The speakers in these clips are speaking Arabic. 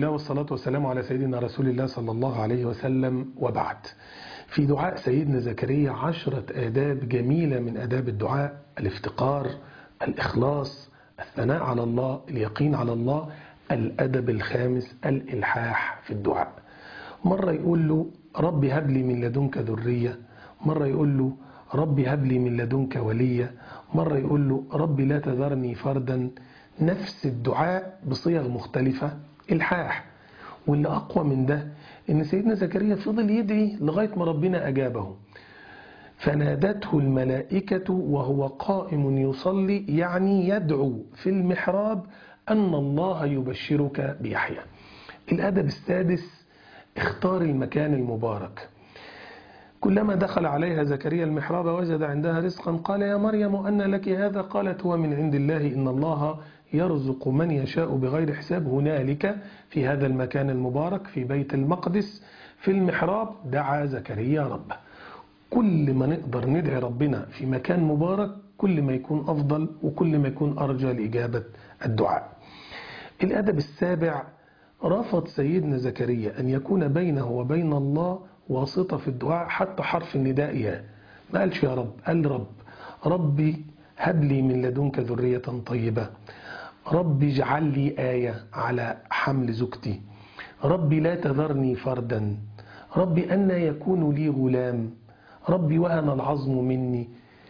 الله والصلاة والسلام على سيدنا رسول الله صلى الله عليه وسلم، وبعد. في دعاء سيدنا زكريا 10 آداب جميلة من آداب الدعاء: الافتقار، الإخلاص، الثناء على الله، اليقين على الله. الأدب الخامس الإلحاح في الدعاء. مرة يقول له ربي هب لي من لدنك ذرية، مرة يقول له ربي هب لي من لدنك وليا، مرة يقول له ربي لا تذرني فردا. نفس الدعاء بصيغ مختلفة، إلحاح. واللي أقوى من ده إن سيدنا زكريا فضل يدعي لغاية ما ربنا أجابه. فنادته الملائكة وهو قائم يصلي، يعني يدعو في المحراب، أن الله يبشرك بيحيى. الأدب السادس: اختار المكان المبارك. كلما دخل عليها زكريا المحراب وجد عندها رزقا قال يا مريم أن لك هذا؟ قالت هو من عند الله إن الله يرزق من يشاء بغير حساب. هنالك في هذا المكان المبارك في بيت المقدس في المحراب دعا زكريا ربه. كل ما نقدر ندعي ربنا في مكان مبارك كل ما يكون أفضل وكل ما يكون أرجى لإجابة الدعاء. الأدب السابع: رفض سيدنا زكريا أن يكون بينه وبين الله واسطة في الدعاء حتى حرف النداء يا. ما قالش يا رب، قال ربي هب لي من لدنك ذرية طيبة، ربي اجعل لي آية على حمل زوجتي، ربي لا تذرني فردا، ربي أن يكون لي غلام، ربي وهن العظم مني.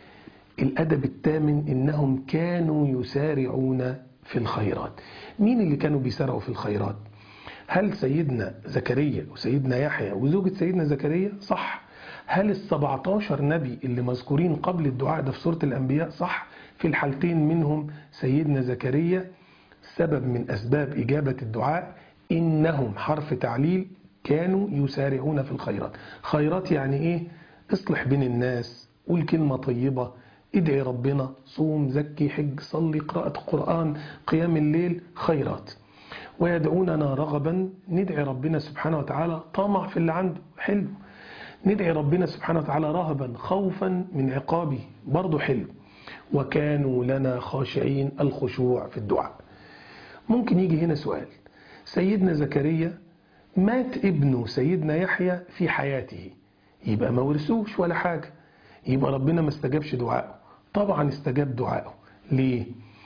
الأدب الثامن: إنهم كانوا يسارعون في الخيرات. مين اللي كانوا بيسارعوا في الخيرات؟ هل سيدنا زكريا وسيدنا يحيى وزوجة سيدنا زكريا؟ صح. هل 17 نبي اللي مذكورين قبل الدعاء ده في سورة الأنبياء؟ صح. في الحالتين منهم سيدنا زكريا. سبب من أسباب إجابة الدعاء إنهم حرف تعليل كانوا يسارعون في الخيرات. خيرات يعني إيه؟ اصلح بين الناس، قول كلمة طيبة، ادعي ربنا، صوم، زكي، حج، صلي، قراءة قرآن، قيام الليل، خيرات. ويدعوننا رغبا، ندعي ربنا سبحانه وتعالى طمع في اللي عنده، حلو. ندعي ربنا سبحانه وتعالى رهبا خوفا من عقابه، برضه حلو. وكانوا لنا خاشعين، الخشوع في الدعاء. ممكن يجي هنا سؤال: سيدنا زكريا مات ابنه سيدنا يحيى في حياته، يبقى ما ورثوش ولا حاجة، يبقى ربنا ما استجابش دعائه؟ طبعا استجاب دعائه. ليه؟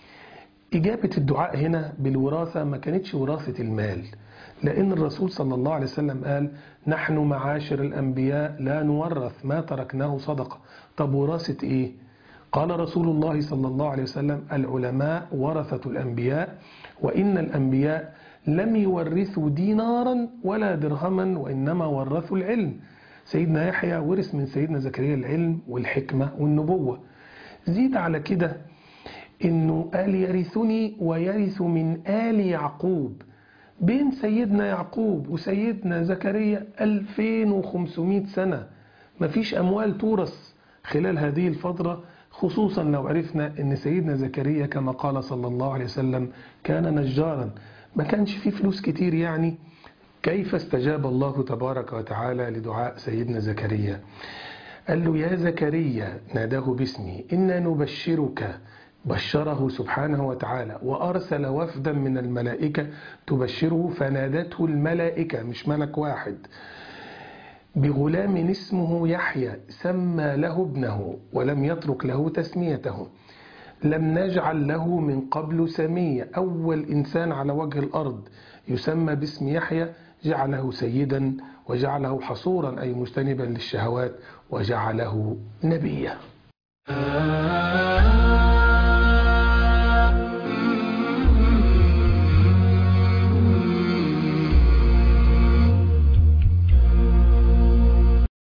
إجابة الدعاء هنا بالوراثة ما كانتش وراثة المال، لأن الرسول صلى الله عليه وسلم قال نحن معاشر الأنبياء لا نورث ما تركناه صدقة. طب وراثة إيه؟ قال رسول الله صلى الله عليه وسلم العلماء ورثة الأنبياء، وإن الأنبياء لم يورثوا دينارا ولا درهما وإنما ورثوا العلم. سيدنا يحيى ورث من سيدنا زكريا العلم والحكمة والنبوة. زيد على كده إنه قال يرثني ويرث من آل يعقوب. بين سيدنا يعقوب وسيدنا زكريا 2500 سنة، مفيش أموال تورث خلال هذه الفترة، خصوصا لو عرفنا أن سيدنا زكريا كما قال صلى الله عليه وسلم كان نجارا، ما كانش فيه فلوس كتير يعني. كيف استجاب الله تبارك وتعالى لدعاء سيدنا زكريا؟ قال له يا زكريا، ناداه باسمه، إنا نبشرك. بشره سبحانه وتعالى وأرسل وفدا من الملائكة تبشره، فنادته الملائكة مش ملك واحد بغلام اسمه يحيى سمى له ابنه ولم يترك له تسميته، لم نجعل له من قبل سميا. أول إنسان على وجه الأرض يسمى باسم يحيى، جعله سيدا وجعله حصورا أي مجتنبا للشهوات وجعله نبيا.